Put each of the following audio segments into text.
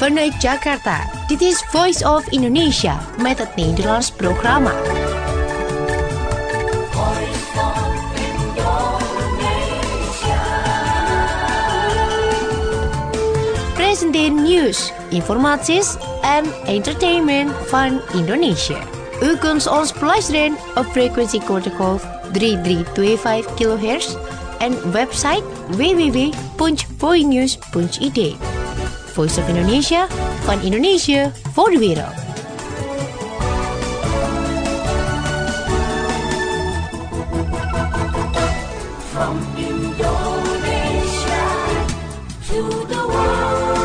Vanuit Jakarta, dit is Voice of Indonesia met het Nederlands programma. Presenteer nieuws, informaties en entertainment van Indonesië. U kunt ons beluisteren op frequentie kortgolf 3325 kHz en website www.voinews.id. Voice of Indonesia, van Indonesië voor de wereld. From Indonesia to the world.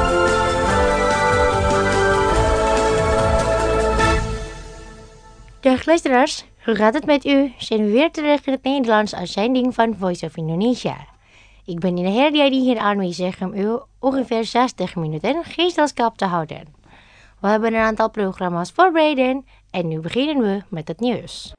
Dag luisteraars, hoe gaat het met u? Zijn we weer terug in het Nederlands uitzending van Voice of Indonesia. Ik ben in de hele hier aanwezig om u ongeveer 60 minuten gezelschap te houden. We hebben een aantal programma's voorbereid en nu beginnen we met het nieuws.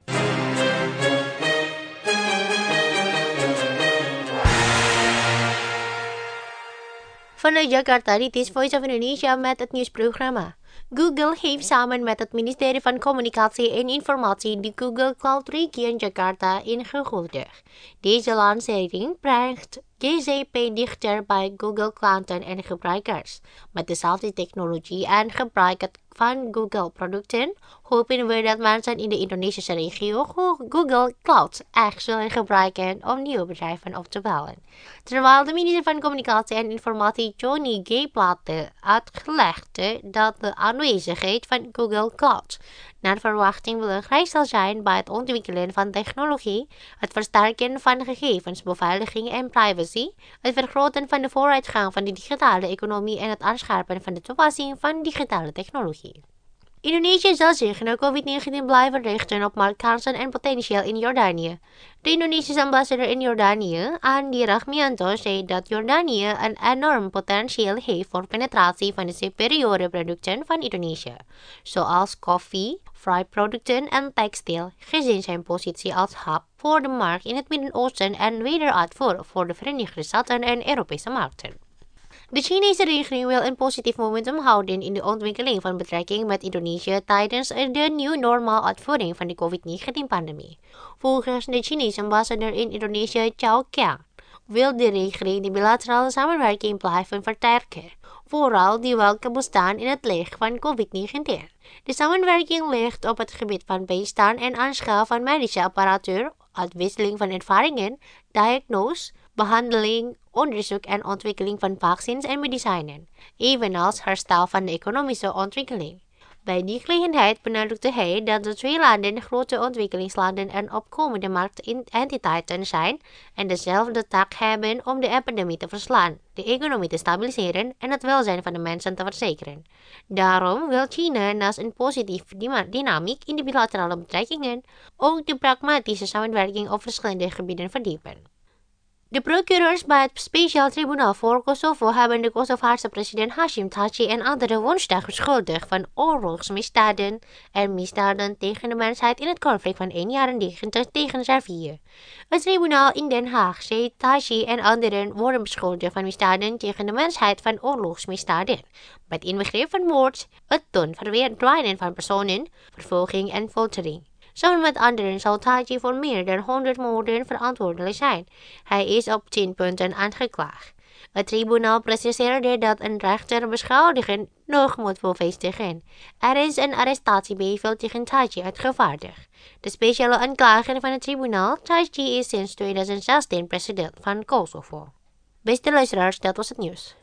Vanuit Jakarta, dit is Voice of Indonesia met het nieuwsprogramma. Google heeft samen met het ministerie van Communicatie en Informatie de Google Cloud Region Jakarta ingehuldigd. Deze lancering brengt GCP dichter bij Google klanten en gebruikers. Met dezelfde technologie en gebruik van Google producten hopen we dat mensen in de Indonesische regio Google Cloud echt zullen gebruiken om nieuwe bedrijven op te bouwen. Terwijl de minister van Communicatie en Informatie Johnny G. Plate uitgelegd dat de aanwezigheid van Google Cloud naar verwachting belangrijk zal zijn bij het ontwikkelen van technologie, het versterken van gegevensbeveiliging en privacy, het vergroten van de vooruitgang van de digitale economie en het aanscherpen van de toepassing van digitale technologie. Indonesië zal zich na COVID-19 blijven richten op marktkansen en potentieel in Jordanië. De Indonesische ambassadeur in Jordanië, Andi Rahmianto, zei dat Jordanië een enorm potentieel heeft voor penetratie van de superiore producten van Indonesië, zoals koffie, fruitproducten en textiel, gezien zijn positie als hub voor de markt in het Midden-Oosten en wederuitvoer voor de Verenigde Staten en Europese markten. De Chinese regering wil een positief momentum houden in de ontwikkeling van betrekking met Indonesië tijdens de nieuw normaal uitvoering van de COVID-19-pandemie. Volgens de Chinese ambassadeur in Indonesië, Chao Kiang, wil de regering de bilaterale samenwerking blijven versterken, vooral die welke bestaan in het licht van COVID-19. De samenwerking ligt op het gebied van bijstand en aanschaf van medische apparatuur, uitwisseling van ervaringen, diagnose, behandeling, onderzoek en ontwikkeling van vaccins en medicijnen, evenals herstel van de economische ontwikkeling. Bij die gelegenheid benadrukte hij dat de twee landen grote ontwikkelingslanden en opkomende marktentiteiten zijn en dezelfde taak hebben om de epidemie te verslaan, de economie te stabiliseren en het welzijn van de mensen te verzekeren. Daarom wil China naast een positieve dynamiek in de bilaterale betrekkingen ook de pragmatische samenwerking op verschillende gebieden verdiepen. De procureurs bij het Speciaal Tribunaal voor Kosovo hebben de Kosovaarse president Hashim Thaçi en anderen woensdag beschuldigd van oorlogsmisdaden en misdaden tegen de mensheid in het conflict van 1 jaar tegen Servië. Het tribunaal in Den Haag zei Thaçi en anderen worden beschuldigd van misdaden tegen de mensheid van oorlogsmisdaden, met inbegrip van moord, het doen verdwijnen van personen, vervolging en foltering. Samen met anderen zal Thaçi voor meer dan 100 moorden verantwoordelijk zijn. Hij is op 10 punten aangeklaagd. Het tribunaal preciseerde dat een rechter beschuldiging nog moet bevestigen. Er is een arrestatiebevel tegen Thaçi uitgevaardigd. De speciale aanklager van het tribunaal, Thaçi, is sinds 2016 president van Kosovo. Beste luisteraars, dat was het nieuws.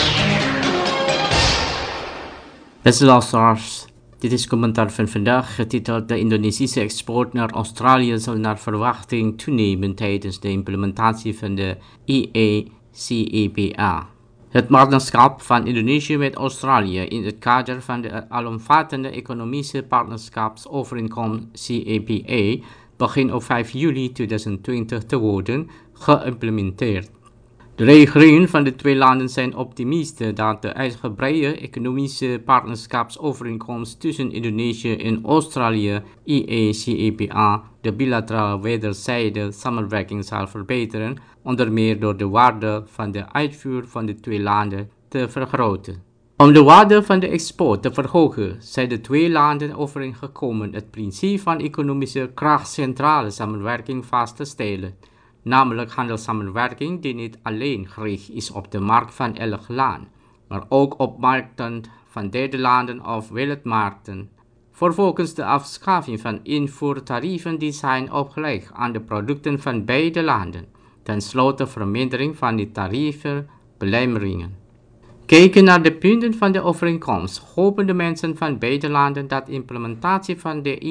Beste luisteraars, dit is commentaar van vandaag, getiteld De Indonesische export naar Australië zal naar verwachting toenemen tijdens de implementatie van de IECEPA. Het partnerschap van Indonesië met Australië in het kader van de alomvattende economische partnerschapsovereenkomst CEPA begint op 5 juli 2020 te worden geïmplementeerd. De regeringen van de twee landen zijn optimist dat de uitgebreide economische partnerschapsovereenkomst tussen Indonesië en Australië, IECEPA, de bilaterale wederzijdige samenwerking zal verbeteren, onder meer door de waarde van de uitvoer van de twee landen te vergroten. Om de waarde van de export te verhogen zijn de twee landen overeengekomen het principe van economische krachtcentrale samenwerking vast te stellen, namelijk handelssamenwerking die niet alleen gericht is op de markt van elk land, maar ook op markten van derde landen of wereldmarkten. Vervolgens de afschaffing van invoertarieven die zijn opgelegd aan de producten van beide landen, tenslotte vermindering van die tarievenbelemmeringen. Kijken naar de punten van de overeenkomst, hopen de mensen van beide landen dat de implementatie van de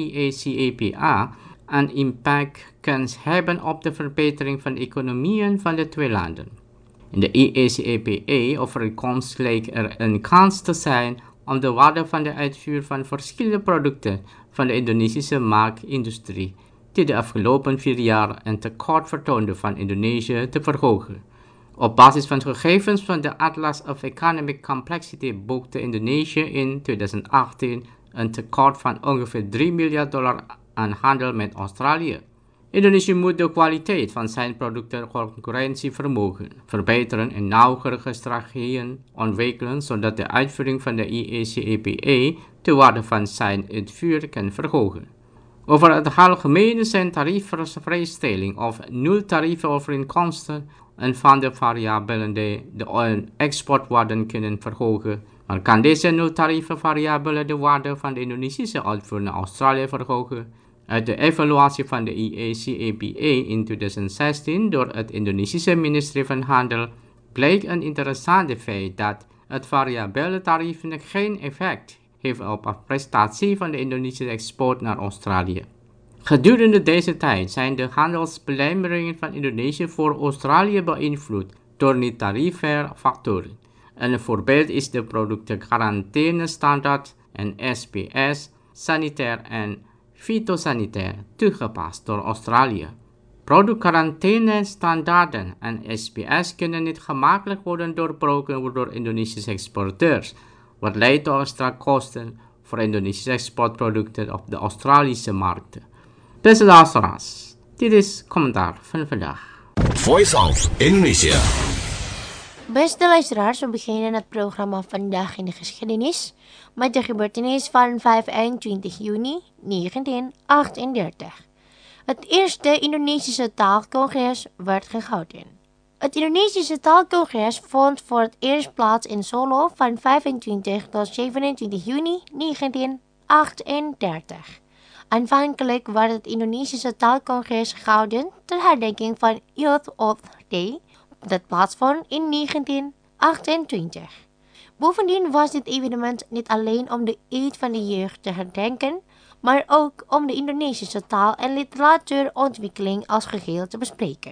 IECEPA een impact kan hebben op de verbetering van de economieën van de twee landen. In de IECEPA-overeenkomst lijkt er een kans te zijn om de waarde van de uitvoer van verschillende producten van de Indonesische maakindustrie, die de afgelopen 4 jaar een tekort vertoonde van Indonesië, te verhogen. Op basis van gegevens van de Atlas of Economic Complexity boekte Indonesië in 2018 een tekort van ongeveer $3 miljard aan handel met Australië. Indonesië moet de kwaliteit van zijn producten concurrentievermogen verbeteren en nauwkeurige strategieën ontwikkelen, zodat de uitvoering van de IECEPA de waarde van zijn uitvoer kan verhogen. Over het algemeen zijn tariefvrijstelling of nultariefovereenkomsten een van de variabelen die de exportwaarden kunnen verhogen, maar kan deze nultarievenvariabele de waarde van de Indonesische uitvoer naar Australië verhogen? Uit de evaluatie van de IECEPA in 2016 door het Indonesische ministerie van Handel bleek een interessante feit dat het variabele tarief geen effect heeft op de prestatie van de Indonesische export naar Australië. Gedurende deze tijd zijn de handelsbelemmeringen van Indonesië voor Australië beïnvloed door niet-tarifaire factoren. Een voorbeeld is de productenquarantaine-standaard en SPS, sanitair en fytosanitair, toegepast door Australië. Productquarantaine-standaarden en SPS kunnen niet gemakkelijk worden doorbroken door Indonesische exporteurs, wat leidt tot extra kosten voor Indonesische exportproducten op de Australische markten. Beste luisteraars, dit is commentaar van vandaag. Voice of Indonesia. Beste luisteraars, we beginnen het programma Vandaag in de Geschiedenis met de gebeurtenis van 25 juni 1938. Het eerste Indonesische taalcongres werd gehouden. Het Indonesische taalcongres vond voor het eerst plaats in Solo van 25 tot 27 juni 1938. Aanvankelijk werd het Indonesische taalcongres gehouden ter herdenking van Youth Day, dat plaatsvond in 1928. Bovendien was dit evenement niet alleen om de eed van de jeugd te herdenken, maar ook om de Indonesische taal- en literatuurontwikkeling als geheel te bespreken.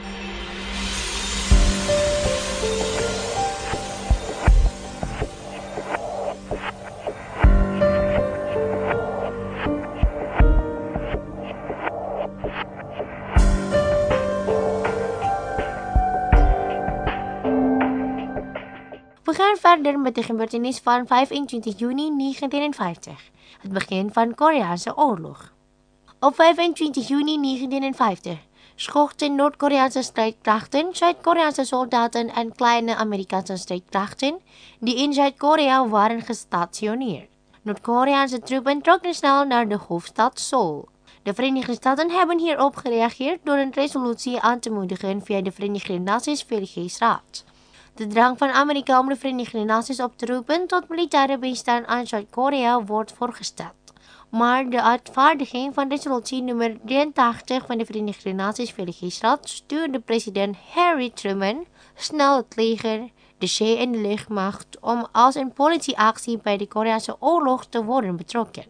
We gaan verder met de gebeurtenis van 25 juni 1950, het begin van de Koreaanse oorlog. Op 25 juni 1950 schoten Noord-Koreaanse strijdkrachten, Zuid-Koreaanse soldaten en kleine Amerikaanse strijdkrachten die in Zuid-Korea waren gestationeerd. Noord-Koreaanse troepen trokken snel naar de hoofdstad Seoul. De Verenigde Staten hebben hierop gereageerd door een resolutie aan te moedigen via de Verenigde Naties Veiligheidsraad. De drang van Amerika om de Verenigde Naties op te roepen tot militaire bijstand aan Zuid-Korea wordt voorgesteld. Maar de uitvaardiging van resolutie nummer 83 van de Verenigde Naties Veiligheidsraad stuurde president Harry Truman snel het leger, de zee- en de luchtmacht om als een politieactie bij de Koreaanse oorlog te worden betrokken.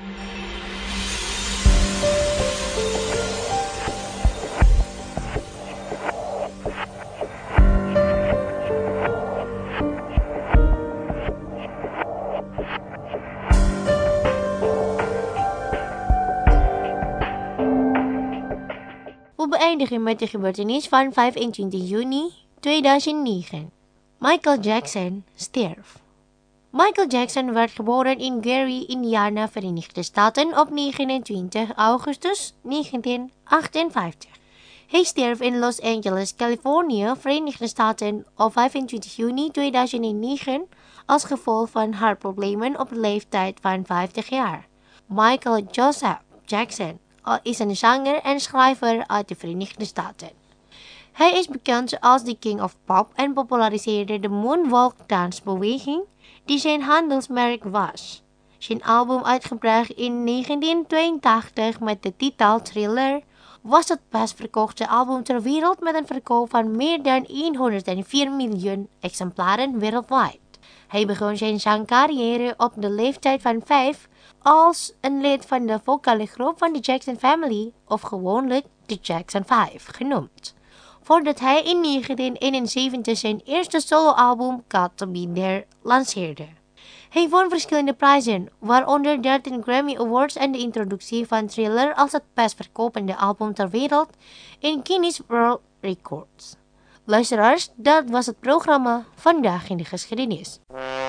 We beëindigen met de gebeurtenis van 25 juni 2009. Michael Jackson stierf. Michael Jackson werd geboren in Gary, Indiana, Verenigde Staten op 29 augustus 1958. Hij stierf in Los Angeles, Californië, Verenigde Staten op 25 juni 2009 als gevolg van hartproblemen op de leeftijd van 50 jaar. Michael Joseph Jackson is een zanger en schrijver uit de Verenigde Staten. Hij is bekend als de King of Pop en populariseerde de moonwalk dansbeweging die zijn handelsmerk was. Zijn album, uitgebracht in 1982 met de titel Thriller, was het best verkochte album ter wereld met een verkoop van meer dan 104 miljoen exemplaren wereldwijd. Hij begon zijn zangcarrière op de leeftijd van 5 als een lid van de vocale groep van de Jackson Family, of gewoonlijk de Jackson 5 genoemd, voordat hij in 1971 zijn eerste soloalbum Got to Be There lanceerde. Hij won verschillende prijzen, waaronder 13 Grammy Awards en de introductie van Thriller als het best verkopende album ter wereld in Guinness World Records. Luisteraars, dat was het programma Vandaag in de Geschiedenis.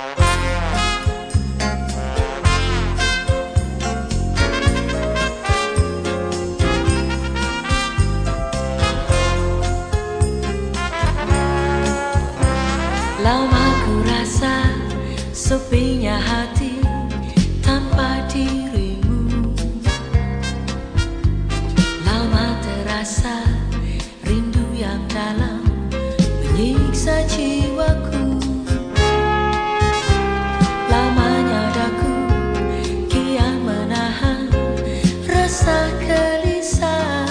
Lama ku rasa sepinya hati tanpa dirimu. Lama terasa rindu yang dalam menyiksa jiwaku. Lamanya daku kian menahan rasa gelisah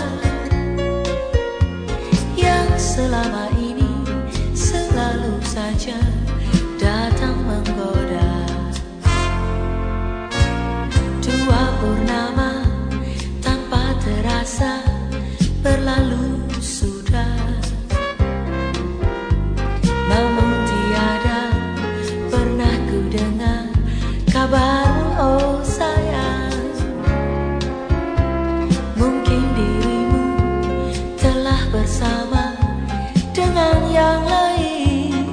yang selama ini selalu saja datang menggoda. Dua purnama tanpa terasa berlalu sudah, namun tiada pernah ku dengar kabarmu, oh sayang. Mungkin dirimu telah bersama dengan yang lain,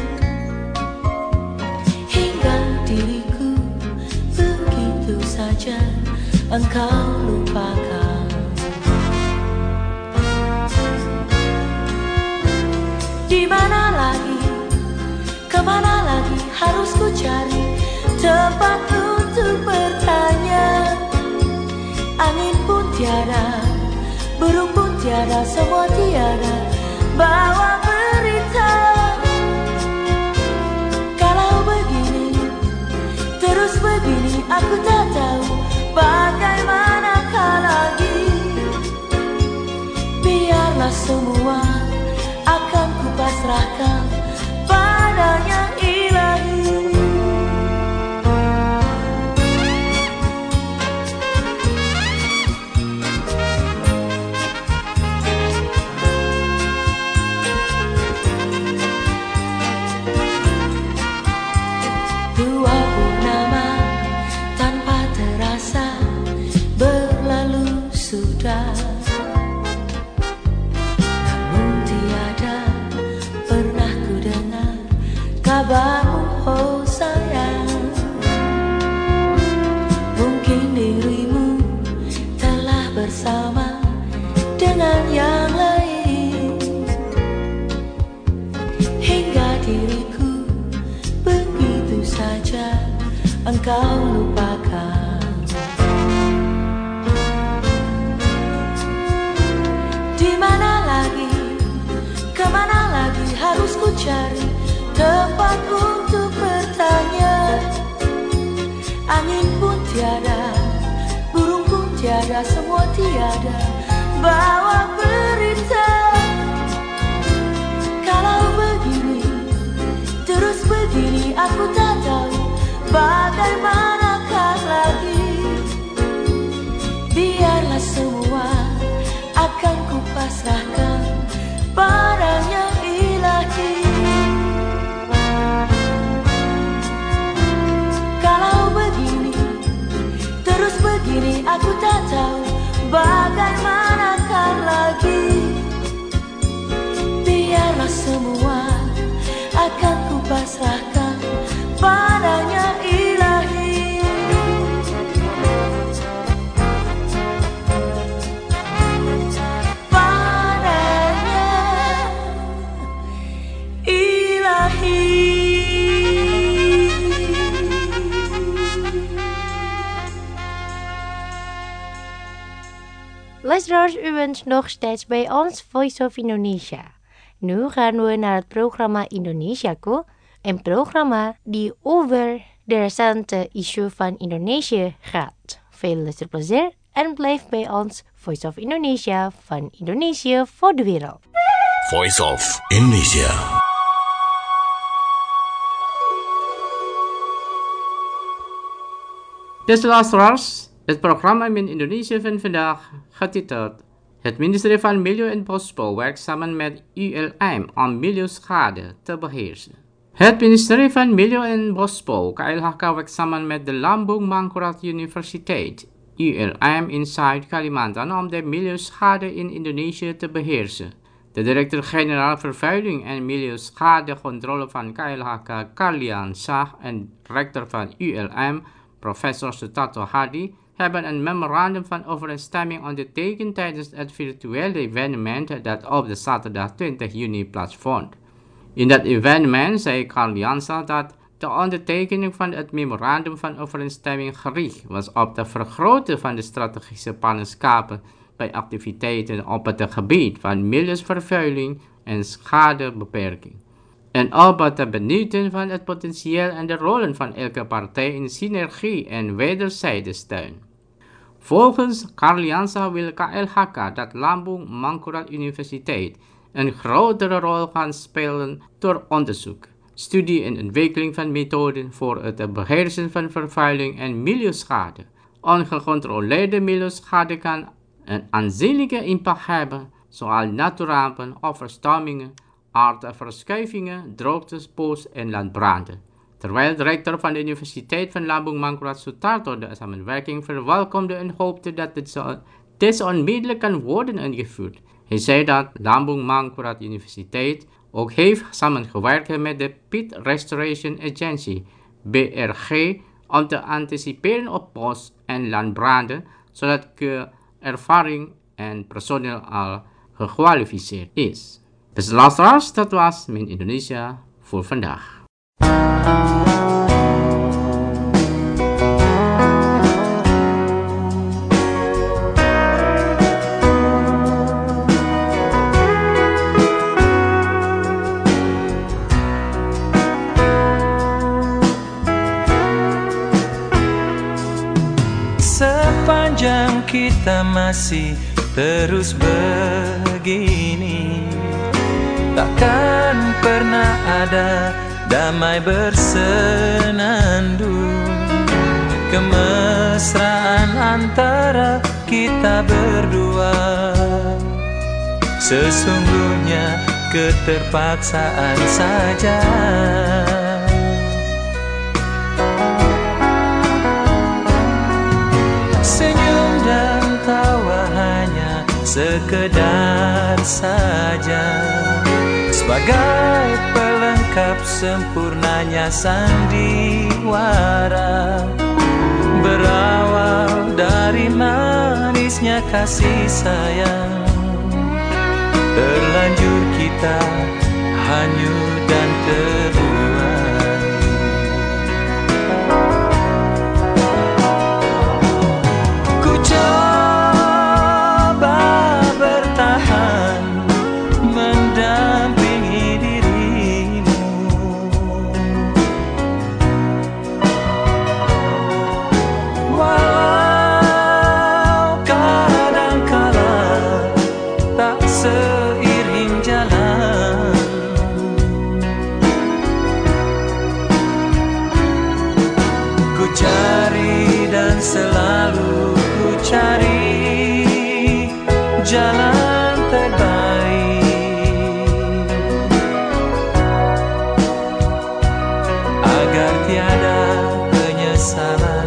hingga diriku begitu saja engkau lupakan. Di mana lagi, kemana lagi harus ku cari tempat untuk bertanya. Angin pun tiada, burung pun tiada, semua tiada bawa berita. Kalau begini, terus begini, aku tak tahu bagaimanakah lagi. Biarlah semua akan kupasrahkan padanya ilahi. Dua purnama tanpa terasa berlalu sudah, namun tiada pernah ku dengar kabarmu, oh sayang. Mungkin dirimu telah bersama dengan yang lain, hingga diriku begitu saja engkau lupakan. Di mana lagi, kemana lagi harus ku cari tempat untuk bertanya. Angin pun tiada, burung pun tiada, semua tiada bawa berita. Kalau begini, terus begini, aku tak tahu bagaimanakah lagi. Biarlah semua akan kupasrahkan padanya ilahi. Kalau begini, terus begini, aku tak tahu bagaimanakah lagi. Biarlah semua akan kupasrahkan padanya ilahi. Padanya ilahi. Luisteraars, u bent nog steeds bij ons Voice of Indonesia. Nu gaan we naar het programma Indonesiaku, een programma die over de recente issue van Indonesië gaat. Veel luisterplezier en blijf bij ons Voice of Indonesia van Indonesië voor de wereld. Voice of Indonesia. Dus luisteraars, het programma in Indonesië van vandaag getiteld Het ministerie van Milieu en Bosbouw werkt samen met ULM om milieuschade te beheersen. Het ministerie van Milieu en Bosbouw KLHK werkt samen met de Lambung Mangkurat Universiteit ULM in Zuid-Kalimantan om de milieuschade in Indonesië te beheersen. De directeur-generaal Vervuiling en Milieuschadecontrole van KLHK Carlian Shah en rector van ULM Professor Sutarto Hadi hebben een memorandum van overeenstemming ondertekend tijdens het virtuele evenement dat op de zaterdag 20 juni plaatsvond. In dat evenement zei Carlian Shah dat de ondertekening van het memorandum van overeenstemming gericht was op het vergroten van de strategische partnerschappen bij activiteiten op het gebied van milieuvervuiling en schadebeperking. En op het benutten van het potentieel en de rollen van elke partij in synergie en wederzijds steun. Volgens Carlian Shah wil KLHK dat Lambung Mangkurat Universiteit een grotere rol gaan spelen door onderzoek, studie en ontwikkeling van methoden voor het beheersen van vervuiling en milieuschade. Ongecontroleerde milieuschade kan een aanzienlijke impact hebben, zoals natuurrampen, overstromingen, aardverschuivingen, droogtes, bos- en landbranden. Terwijl de rector van de Universiteit van Lambung Mangkurat Sutarto de samenwerking verwelkomde en hoopte dat deze onmiddellijk kan worden ingevoerd. Hij zei dat Lambung Mangkurat Universiteit ook heeft samengewerkt met de Pit Restoration Agency, BRG, om te anticiperen op bos- en landbranden, zodat ervaring en personeel al gekwalificeerd is. Dus luisteraars, dat was mijn Indonesia voor vandaag. Sepanjang kita masih terus begini, takkan pernah ada damai bersenandung. Kemesraan antara kita berdua sesungguhnya keterpaksaan saja. Senyum dan tawa hanya sekedar saja, sebagai pelengkap sempurnanya sandiwara. Berawal dari manisnya kasih sayang, terlanjur kita hanyut dan terbuai. Ku coba bertahan mendampingi dirimu, walau kadangkala tak seiring jalan. Ku cari dan selalu ku cari jalan terbaik agar tiada penyesalan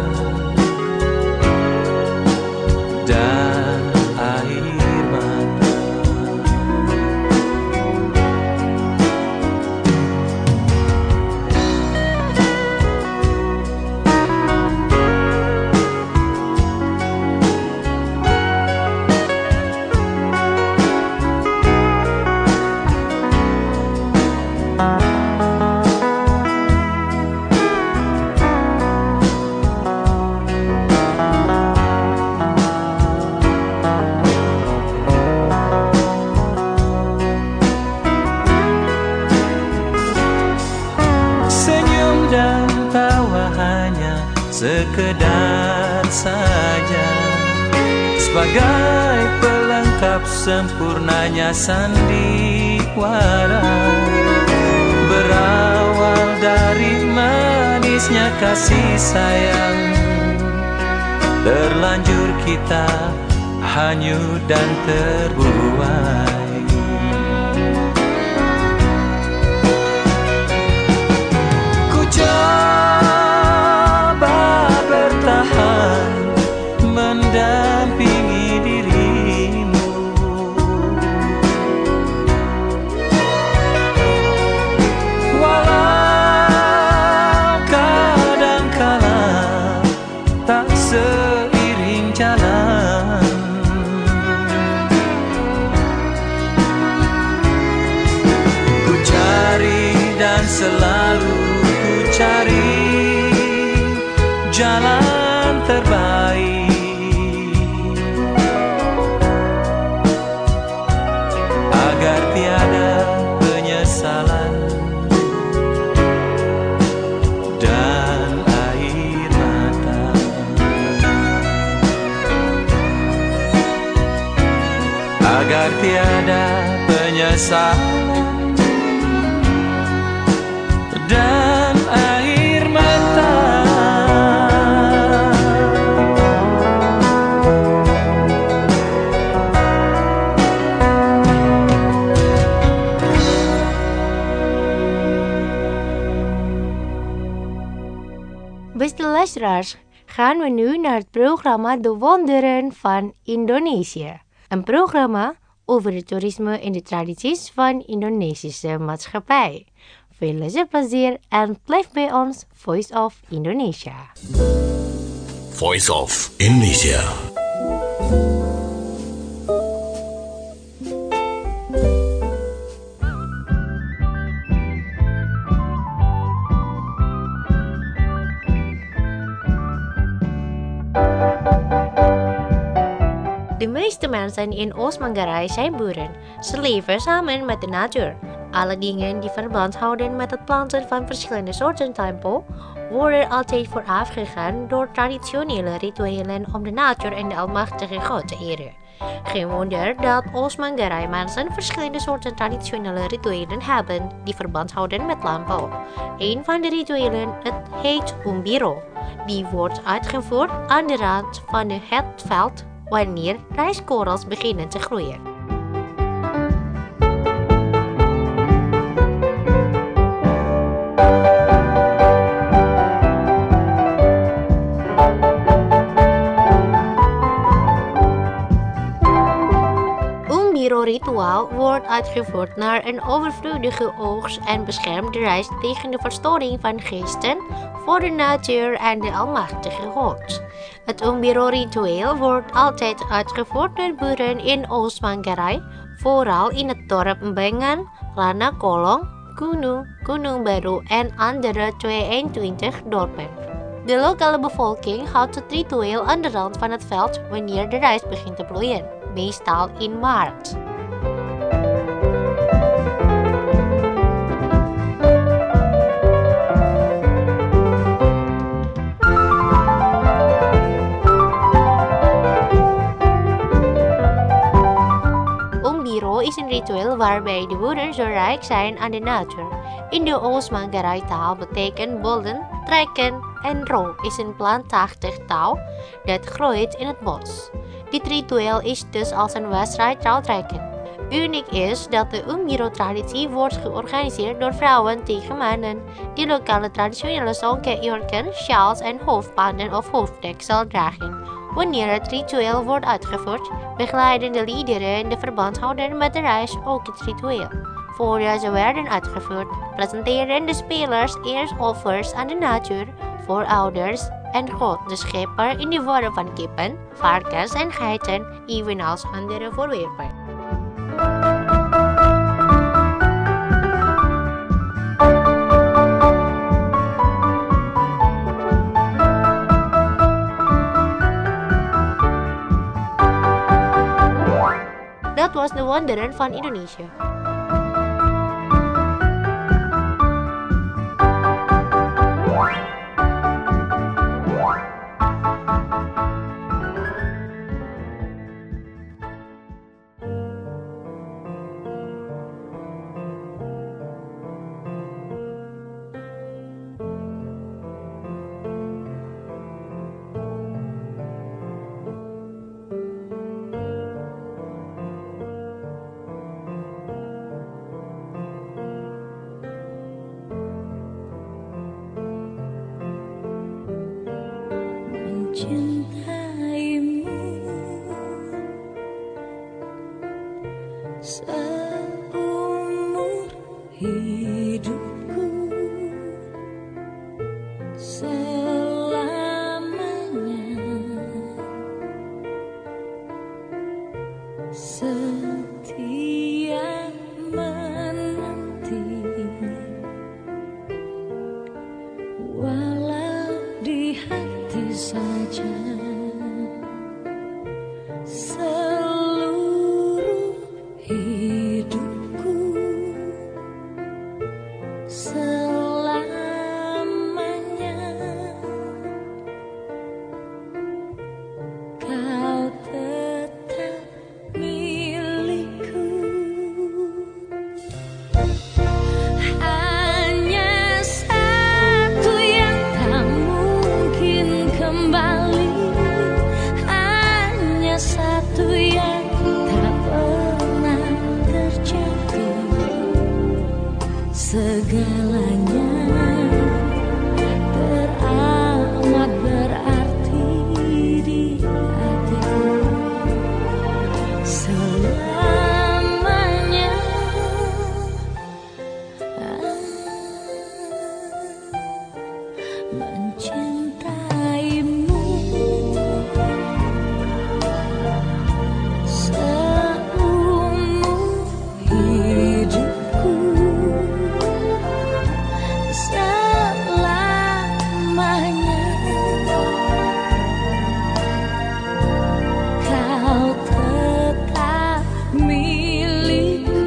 dan air mata. sebagai pelengkap sempurnanya sandiwara, berawal dari manisnya kasih sayang, terlanjur kita hanyut dan terbuai. Ku coba bertahan mendampingi dirimu, walau kadangkala tak seiring jalan. Ku cari dan selalu ku cari jalan terbaik, agar tiada penyesalan dan air mata. Agar tiada penyesalan dan air mata. Beste luisteraars, gaan we nu naar het programma De Wonderen van Indonesië. Een programma over het toerisme en de tradities van Indonesische maatschappij. Veel luisterplezier en blijf bij ons Voice of Indonesia. Voice of Indonesia. De meeste mensen in Oost-Manggarai zijn boeren. Ze leven samen met de natuur. Alle dingen die verband houden met het planten van verschillende soorten tempo worden altijd voorafgegaan door traditionele rituelen om de natuur en de almachtige God te eren. Geen wonder dat Oost-Manggarai mensen verschillende soorten traditionele rituelen hebben die verband houden met landbouw. Een van de rituelen, het heet Umbiro. Die wordt uitgevoerd aan de rand van het veld wanneer rijstkorrels beginnen te groeien. Umbiro-rituaal wordt uitgevoerd naar een overvloedige oogst en beschermt de rijst tegen de verstoring van geesten voor de natuur en de almachtige God. Het Umbiro-ritueel wordt altijd uitgevoerd door boeren in Oost-Manggarai, vooral in het dorp Mbengan, Rana Kolong, Gunung, Gunung Baru en andere 22 dorpen. De lokale bevolking houdt het ritueel aan de rand van het veld wanneer de rijst begint te bloeien, meestal in maart. Umbiro is een ritueel waarbij de boeren zo rijk zijn aan de natuur. In de Oost-Manggarai taal betekent bollen, trekken en ro is een plantachtig touw dat groeit in het bos. Dit ritueel is dus als een wedstrijd touwtrekken. Uniek is dat de Umbiro-traditie wordt georganiseerd door vrouwen tegen mannen die lokale traditionele zonken, jurken, sjaals en hoofdbanden of hoofddeksel dragen. Wanneer het ritueel wordt uitgevoerd, begeleiden de liederen de verbandhouder met de reis ook het ritueel. Voordat ze werden uitgevoerd, presenteren de spelers eerst offers aan de natuur, voorouders en God de schepper in de vorm van kippen, varkens en geiten, evenals andere voorwerpen. Dat was de wonderen van Indonesië. seumur hidupku, selamanya setia menanti, walau di hati saja. Seluruh hidupku selamanya kau tetap milikku. Hanya satu yang tak mungkin kembali, hanya satu yang tak pernah terjadi. Segalanya teramat berarti di hatiku. Selamanya mencintaimu. Seumur hidupku selamanya kau tetap milikku.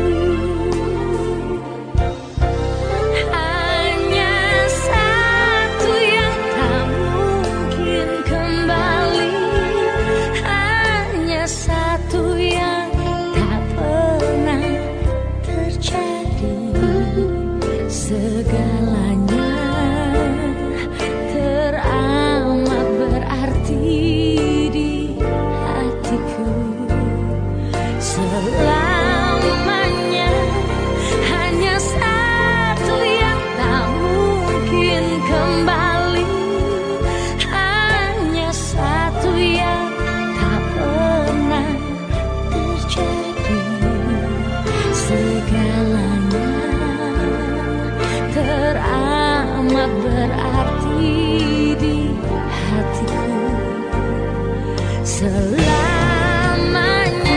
Hanya satu yang tak mungkin kembali, hanya satu yang tak pernah terjadi. Segalanya teramat berarti di hatiku. Selamanya hanya satu yang tak mungkin kembali, hanya satu yang tak pernah terjadi. Segalanya teramat berarti di hatiku. Selamanya.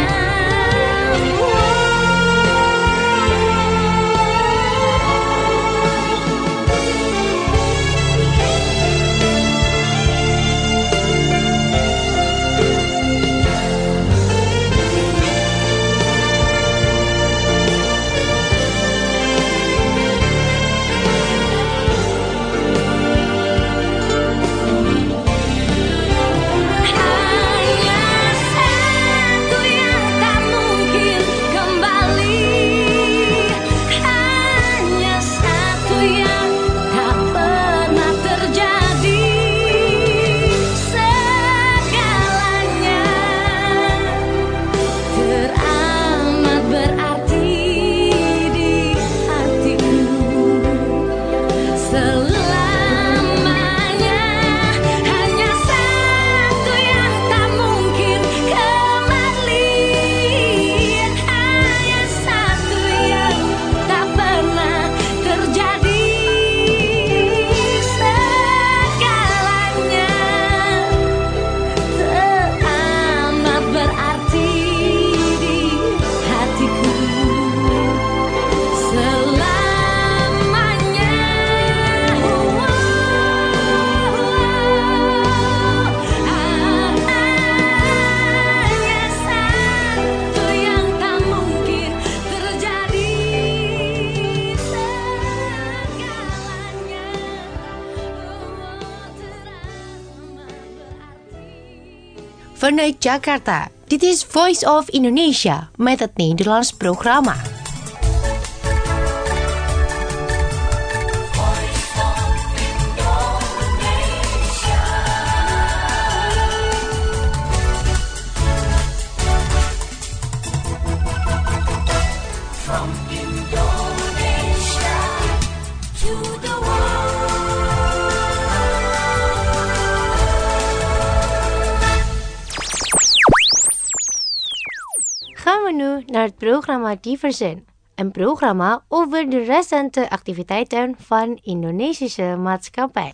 Vanuit Jakarta, dit is Voice of Indonesia met het Nederlands programma. From Indonesia to the gaan we nu naar het programma Diversen. Een programma over de recente activiteiten van Indonesische maatschappij.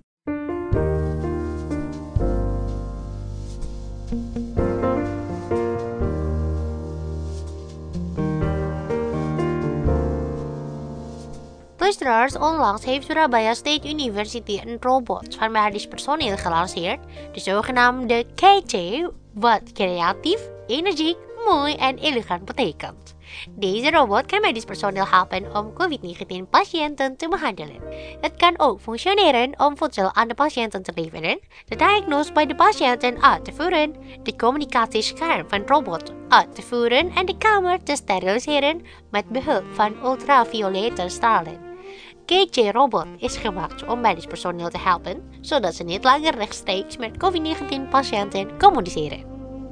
Luisteraars, onlangs heeft Surabaya State University een robot van medisch personeel gelanceerd, de zogenaamde KC, wat creatief, energiek, mooi en elegant betekent. Deze robot kan medisch personeel helpen om COVID-19 patiënten te behandelen. Het kan ook functioneren om voedsel aan de patiënten te leveren, de diagnose bij de patiënten uit te voeren, de communicatiescherm van robot uit te voeren en de kamer te steriliseren met behulp van ultraviolette stralen. KC-robot is gemaakt om medisch personeel te helpen, zodat ze niet langer rechtstreeks met COVID-19 patiënten communiceren.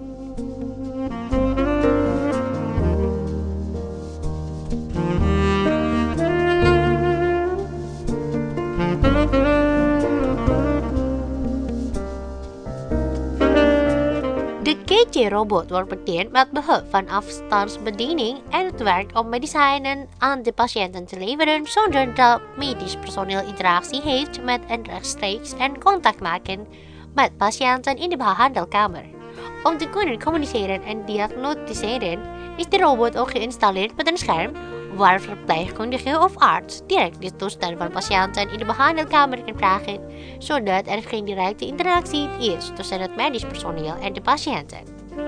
De KC-robot wordt bediend met behulp van afstandsbediening en het werkt om medicijnen aan de patiënten te leveren zonder dat medisch personeel interactie heeft met en rechtstreeks en contact maken met patiënten in de behandelkamer. Om te kunnen communiceren en diagnosticeren is de robot ook geïnstalleerd met een scherm waar verpleegkundige of arts direct de toestand van patiënten in de behandelkamer kan vragen, zodat er geen directe interactie is tussen het medisch personeel en de patiënten.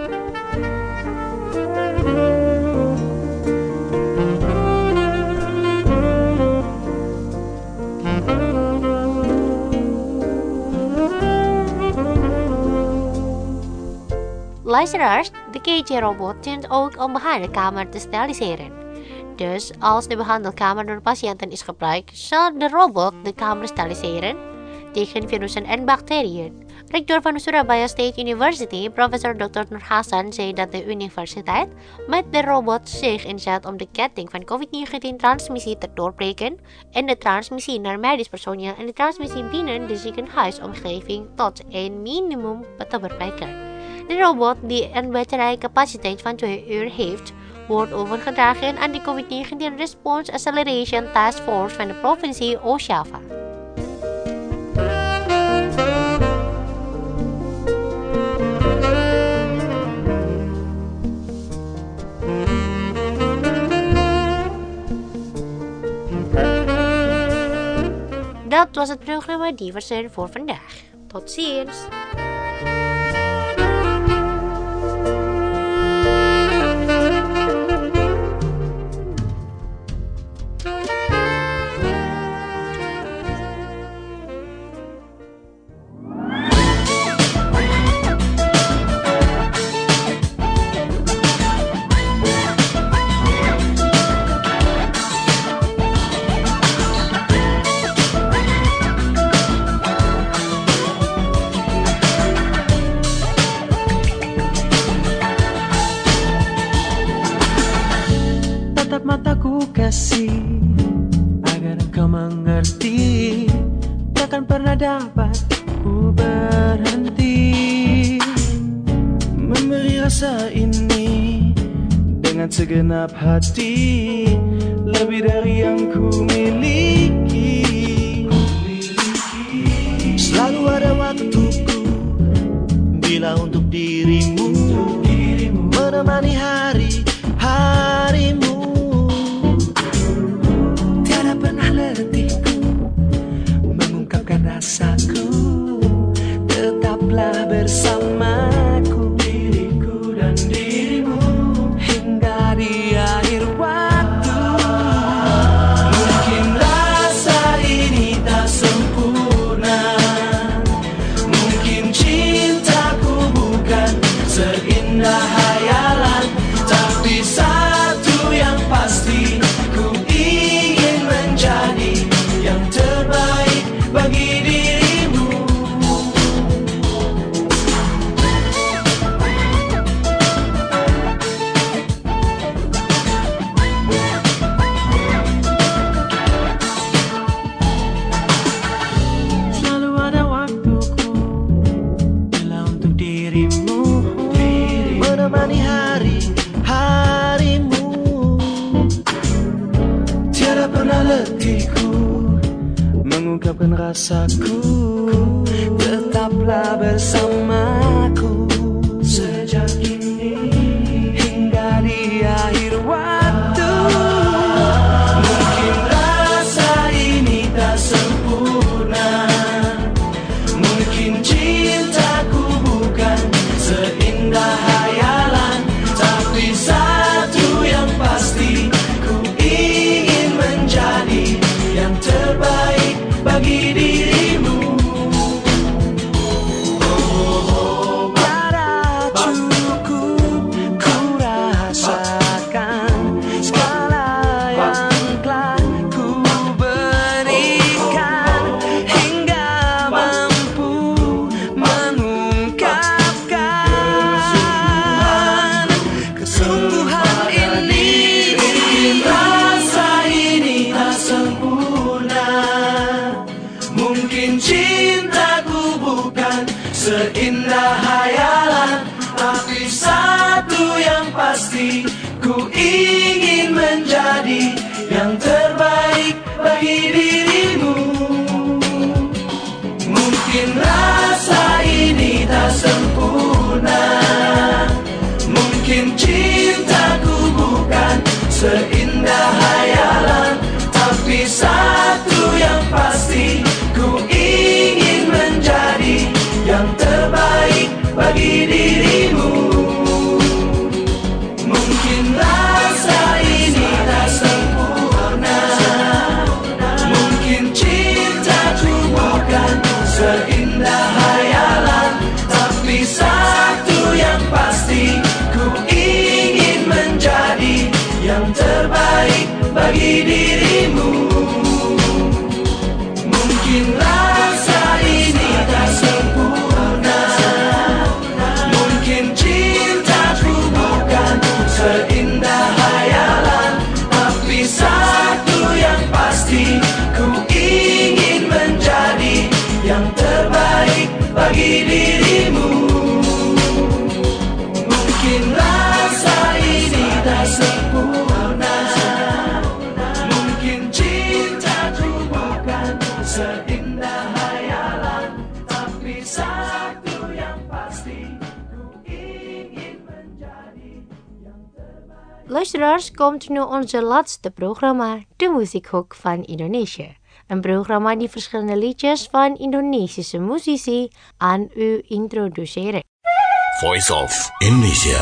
Luisteraars, de KC-robot dient ook om de behandelkamer te steriliseren. Dus als de behandelkamer door patiënten is gebruikt, zal de robot de kamer steriliseren tegen virussen en bacteriën. Rector van Surabaya State University, professor Dr. Nur Hassan, zei dat de universiteit met de robot zich inzet om de ketting van COVID-19-transmissie te doorbreken en de transmissie naar medisch personeel en de transmissie binnen de ziekenhuisomgeving tot een minimum te beperken. De robot, die een batterijcapaciteit van 2 uur heeft, wordt overgedragen aan de COVID-19 Response Acceleration Task Force van de provincie Oost-Java. Dat was het programma Diversen voor vandaag. Tot ziens! Agar engkau mengerti, takkan pernah dapat ku berhenti memberi rasa ini dengan segenap hati, lebih dari yang ku miliki. Selalu ada waktuku bila untuk dirimu, menemani hari-harimu. Rasaku, tetaplah bersamaku, diriku dan dirimu, hingga di akhir waktu. Mungkin rasa ini tak sempurna, mungkin cintaku bukan seindah hayalan, ungkapkan rasaku, tetaplah bersamaku sejak kini hingga di akhir waktu. Mungkin rasa ini tak sempurna, mungkin cintaku bukan seindah hayalan, tapi satu yang pasti, ku ingin menjadi yang terbaik bagi dirimu. Oh, pada cukup ku rasakan segala yang telah ku berikan, hingga mampu mengungkapkan kesungguhan ini. Mungkin rasa ini tak sempurna, mungkin cintaku bukan seindah hayalan, tapi satu yang pasti, ku ingin menjadi yang terbaik bagi dirimu. Mungkin rasa ini tak sempurna, mungkin cintaku bukan seindah hayalan, tapi satu yang pasti, ku ingin menjadi yang terbaik bagi dirimu. Mungkin rasa ini tak sempurna, mungkin cintaku bukan seindah hayalan, tapi satu yang pasti, ku ingin menjadi yang terbaik bagi dirimu. Mungkin rasa ini tak sempurna, mungkin cintaku bukan seindah hayalan, tapi satu yang pasti, ku ingin menjadi yang terbaik bagi dirimu. Mungkin rasa ini tak sempurna, mungkin cintaku bukan seindah hayalan, tapi satu yang pasti, ku ingin menjadi yang terbaik. Luisteraars, komt nu onze laatste programma, de Muziekhoek van Indonesië. Een programma die verschillende liedjes van Indonesische muzici aan u introduceren. Voice of Indonesia.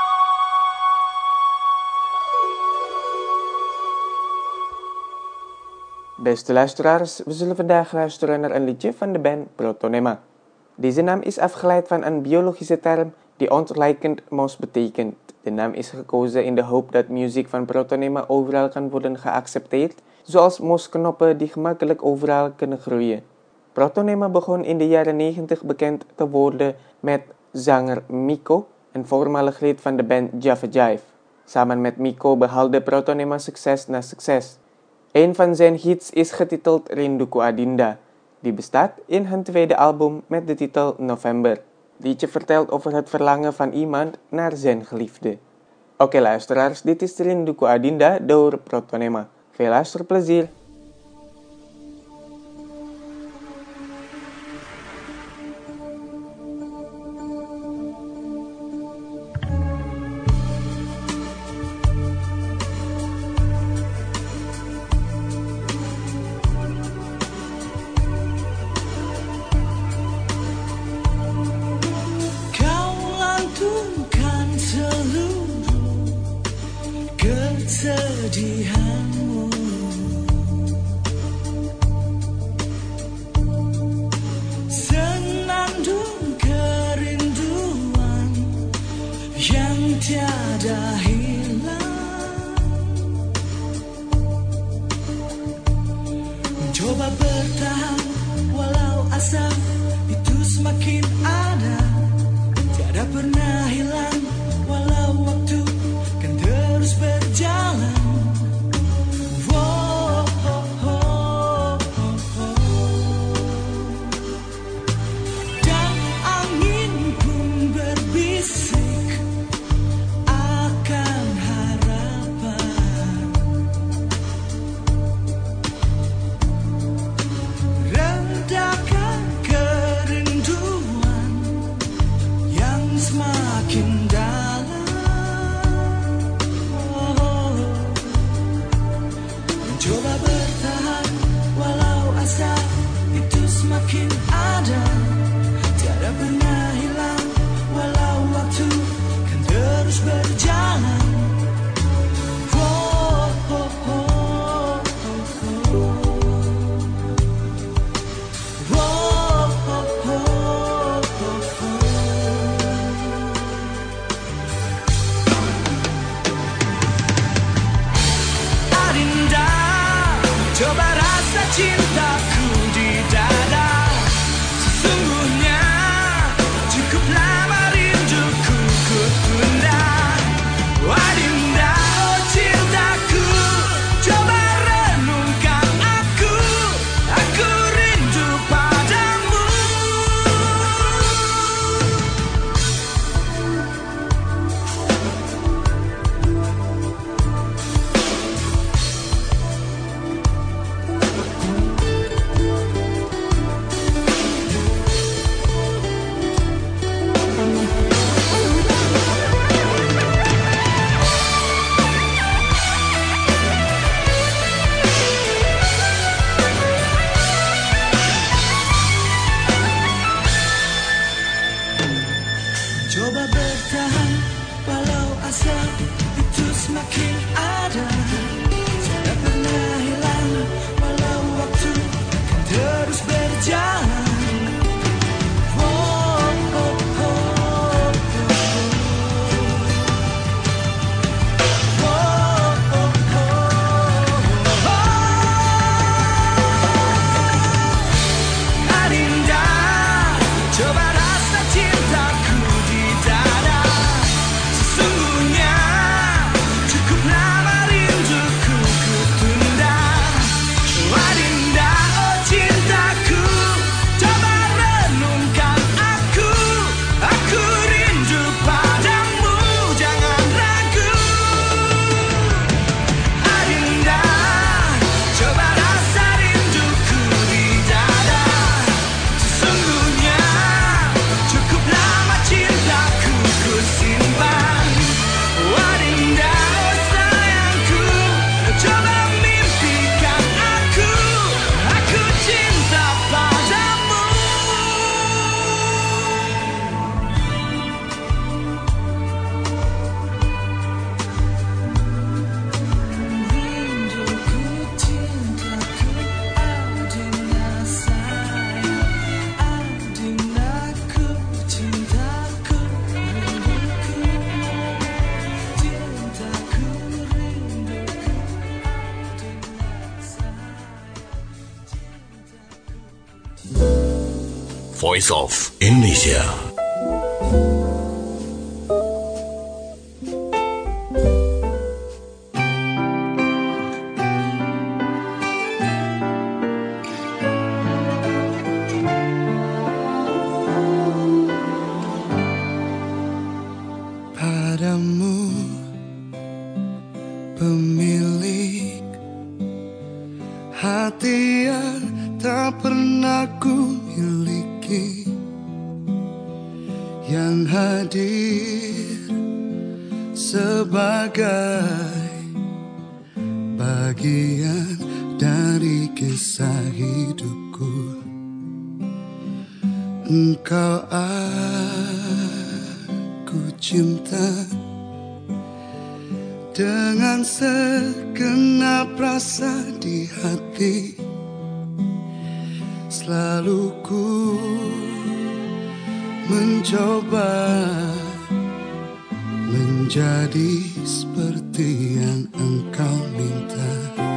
Beste luisteraars, we zullen vandaag luisteren naar een liedje van de band Protonema. Deze naam is afgeleid van een biologische term die ontlijkend mos betekent. De naam is gekozen in de hoop dat muziek van Protonema overal kan worden geaccepteerd, zoals mosknoppen die gemakkelijk overal kunnen groeien. Protonema begon in de jaren 90 bekend te worden met zanger Miko, een voormalig lid van de band Java Jive. Samen met Miko behaalde Protonema succes na succes. Een van zijn hits is getiteld Rinduku Adinda, die bestaat in hun tweede album met de titel November. Het liedje vertelt over het verlangen van iemand naar zijn geliefde. Oké luisteraars, dit is Rinduku Adinda door Protonema. Veel luisterplezier! Kesedihanmu, senandung kerinduan yang tiada hilang. Coba bertahan walau asa itu semakin ada, tiada pernah hilang walau waktu kan terus berjalan. Dan angin pun berbisik akan harapan. Voice of Indonesia. Padamu pemilik hati yang tak pernah ku miliki, yang hadir sebagai bagian dari kisah hidupku. Engkau aku cinta dengan segenap rasa di hati. Selalu ku mencoba menjadi seperti yang engkau minta.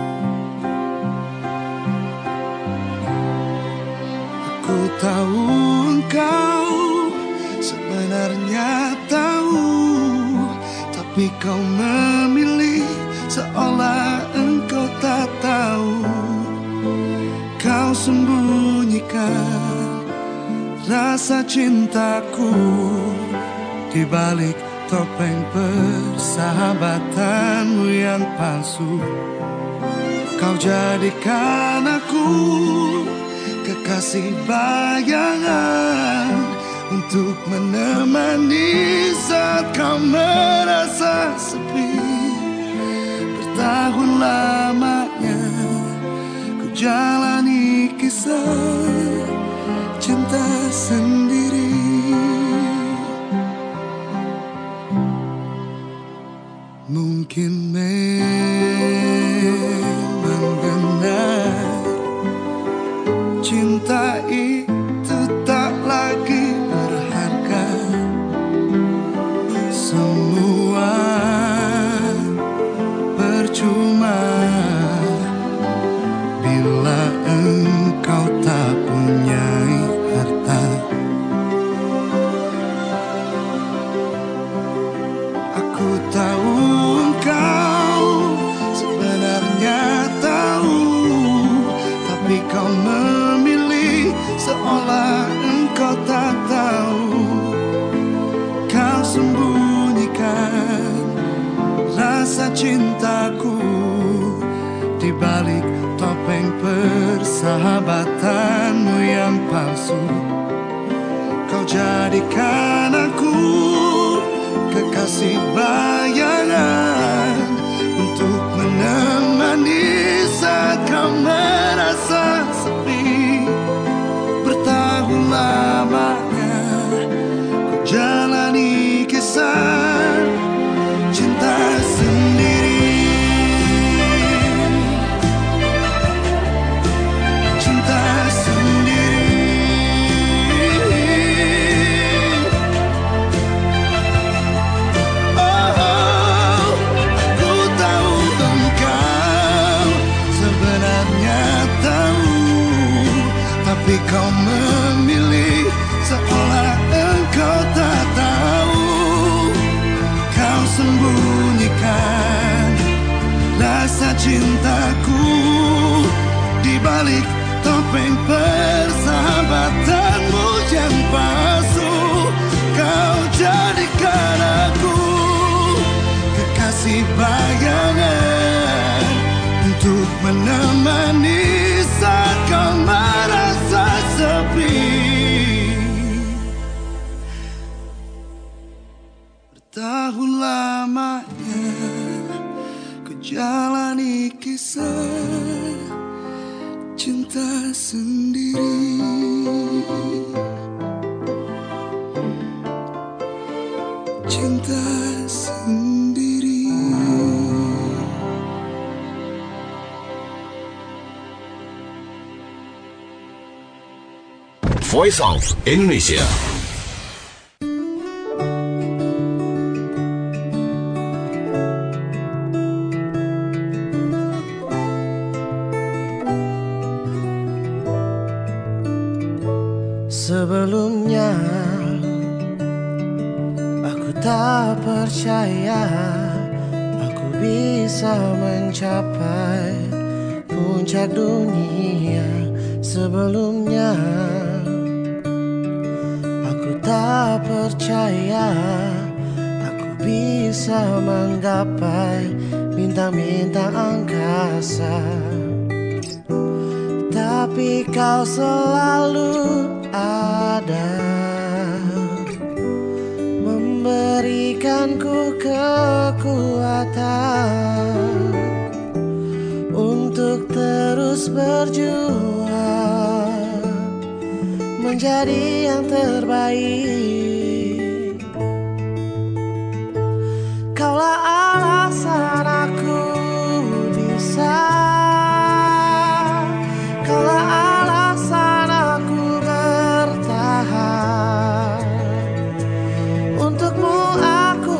Aku tahu engkau sebenarnya tahu, tapi kau memilih seolah engkau tak tahu. Kau sembunyikan rasa cintaku di balik topeng persahabatanmu yang palsu. Kau jadikan aku kekasih bayangan untuk menemani saat kau merasa sepi. Bertahun lamanya ku jalani kisah cinta sendiri. Mungkin memang benar cinta itu tak lagi berharga. Semua percuma bila engkau tak punyai harta. Aku tahu engkau sebenarnya tahu, tapi kau memilih seolah engkau tak tahu. Kau sembunyikan rasa cintaku di balik topeng persahabatanmu yang palsu. Kau jadikan aku kekasih bayangan untuk menemani saat kau merasa sepi. Bertahun lamanya ku jalani kisah cinta sendiri. Cinta sendiri. Oh, aku tahu engkau sebenarnya tahu, tapi kau memilih seolah engkau tak tahu. Kau sembunyikan rasa cintaku di balik topeng persahabatanmu yang palsu. Kau jadikan aku kekasih bayangan untuk menemani saat kau merasa sepi. Bertahun lamanya ku jalani kisah cinta sendiri. Cinta sendiri. Voice of Indonesia. Sebelumnya aku tak percaya aku bisa mencapai puncak dunia. Sebelumnya aku tak percaya aku bisa menggapai bintang-bintang angkasa. Tapi kau selalu ada, memberikanku kekuatan untuk terus berjuang menjadi yang terbaik. Kaulah alasan aku bisa, kaulah alasan aku bertahan. Untukmu aku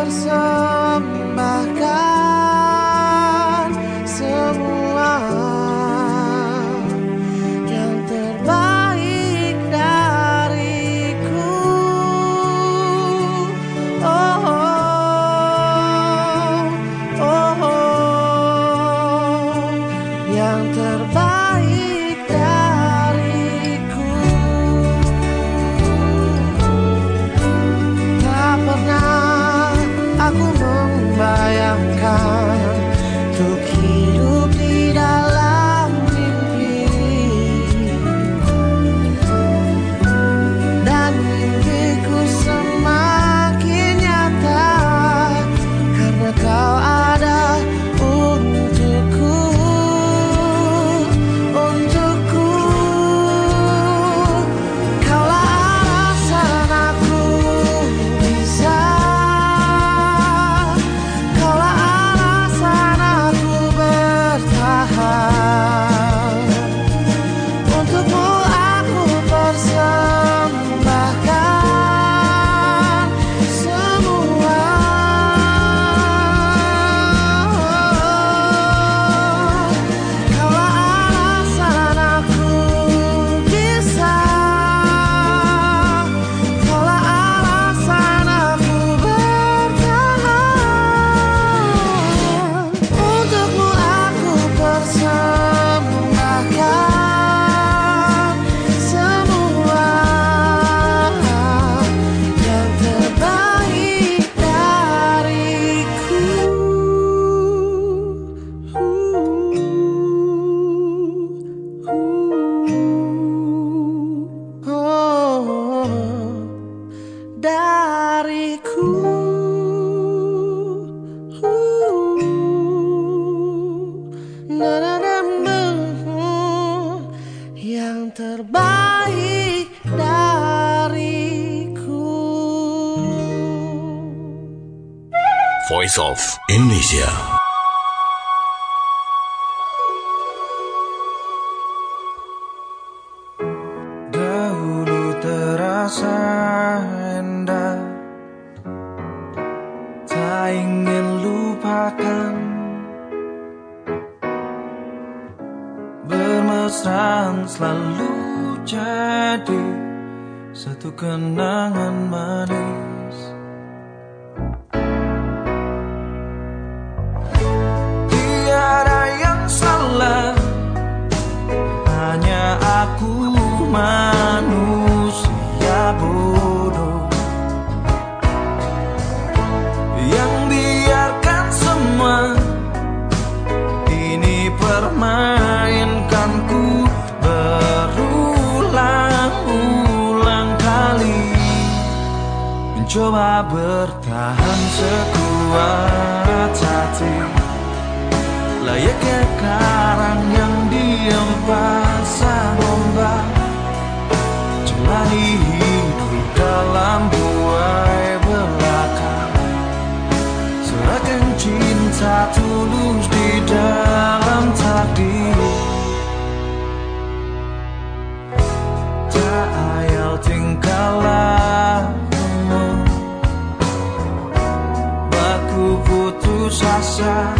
persembahkan semua yang terbaik dariku. Oh, oh, oh, oh. Yang terbaik dariku. Tak pernah aku membayangkan untuk hidup di dalam mimpi, dan mimpiku semakin nyata karena kau ada untukku, untukku. Kaulah alasan aku bisa, kaulah alasan aku bertahan. Untukmu aku persembahkan semua. Kaulah alasan aku bisa, kaulah alasan aku bertahan. Untukmu aku persembahkan semua yang terbaik dariku. Oh, dariku. Yang terbaik dariku. Voice of Indonesia. Dahulu terasa indah, tak ingin lupakan. Bermesraan selalu jadi satu kenangan manis. Tiada yang salah, hanya aku manusia bodoh yang biarkan semua ini permainkanku berulang-ulang kali, mencoba bertahan sekuat hati, layaknya karang yang diam pasang ombak, jalani hidup dalam buai belaka, serahkan cinta tulus di dalam takdir. Tak ayal tingkah lakumu, buatku putus asa.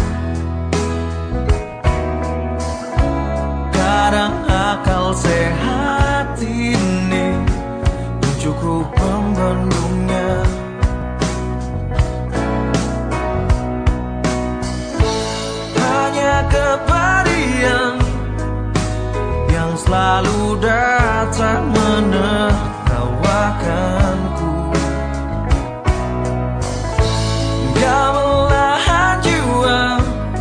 Kadang akal sehat ini selalu datang menertawakanku. Belahan jiwa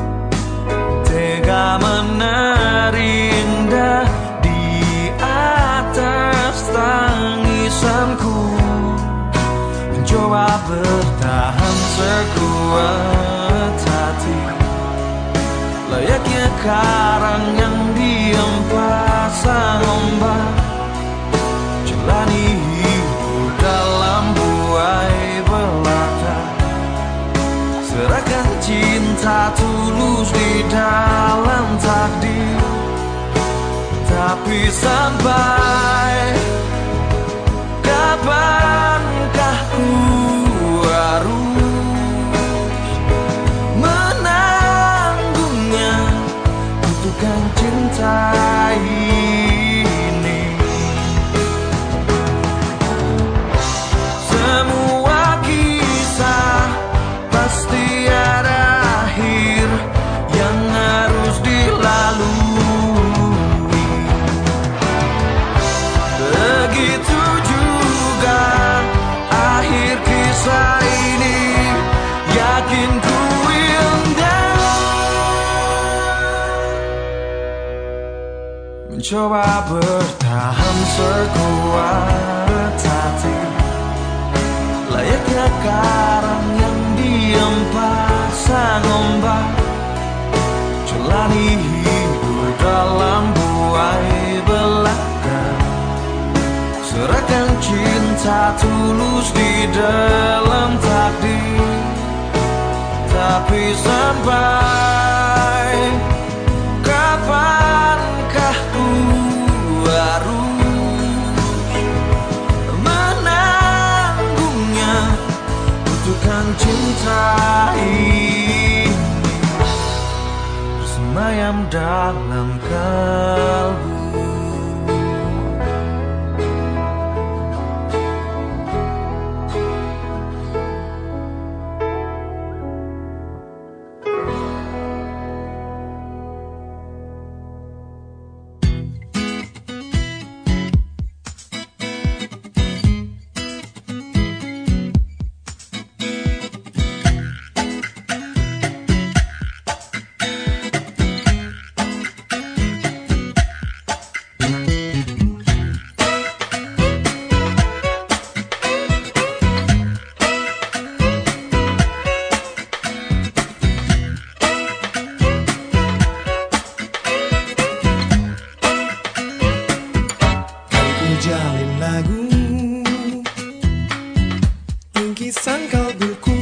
tega menari indah di atas tangisanku, mencoba bertahan sekuat hati, layaknya karang yang diam pasang ombak, jalani hidup dalam buai belaka. Serahkan cinta tulus di dalam takdir, tapi sampai kapankah ku harus menanggungnya, butuhkan cinta ini. Semua kisah pasti ada akhir yang harus dilalui. Begitu juga akhir kisah ini, yakin ku indah. Mencoba bertahan sekuat hati, layaknya karang yang diam pasang ombak, jalani hidup dalam buai belaka. Serahkan cinta tulus di dalam takdir, tapi sampai kapankah ku harus menanggungnya, butuhkan cinta ini bersemayam dalam kalbu. Jalin lagu lukisan kalbuku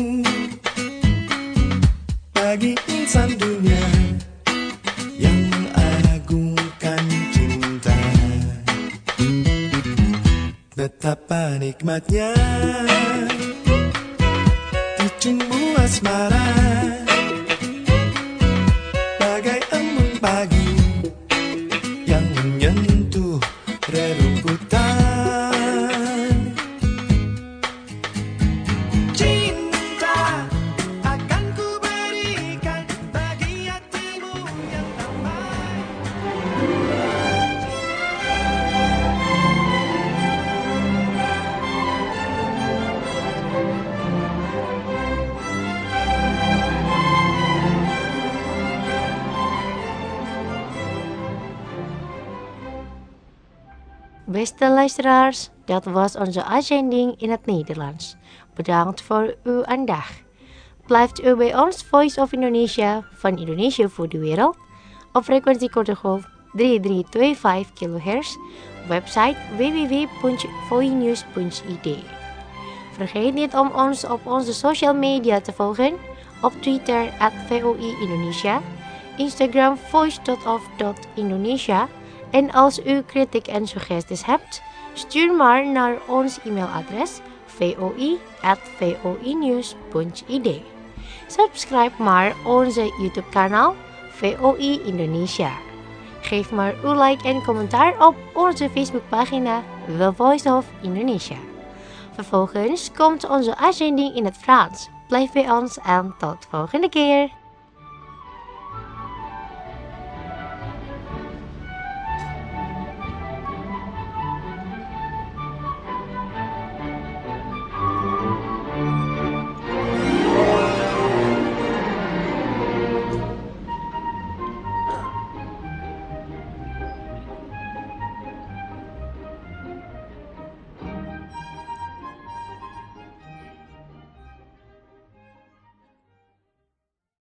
bagi insan dunia yang mengagungkan cinta. Betapa nikmatnya dicumbu asmara, bagai embun pagi yang menyentuh rerumputan. Cinta akan ku berikan bagi hatimu yang damai. Beste luisteraars, dat was onze uitzending in het Nederlands. Bedankt voor uw aandacht. Blijft u bij ons Voice of Indonesia van Indonesië voor de wereld op frequentie korte golf 3325 kHz, website www.voinews.id. Vergeet niet om ons op onze social media te volgen, op Twitter @VOI Indonesia, Instagram voice.of.indonesia. En als u kritiek en suggesties hebt, stuur maar naar ons e-mailadres voi@voinews.id. Subscribe maar onze YouTube kanaal VOI Indonesia. Geef maar uw like en commentaar op onze Facebookpagina The Voice of Indonesia. Vervolgens komt onze uitzending in het Frans. Blijf bij ons en tot volgende keer.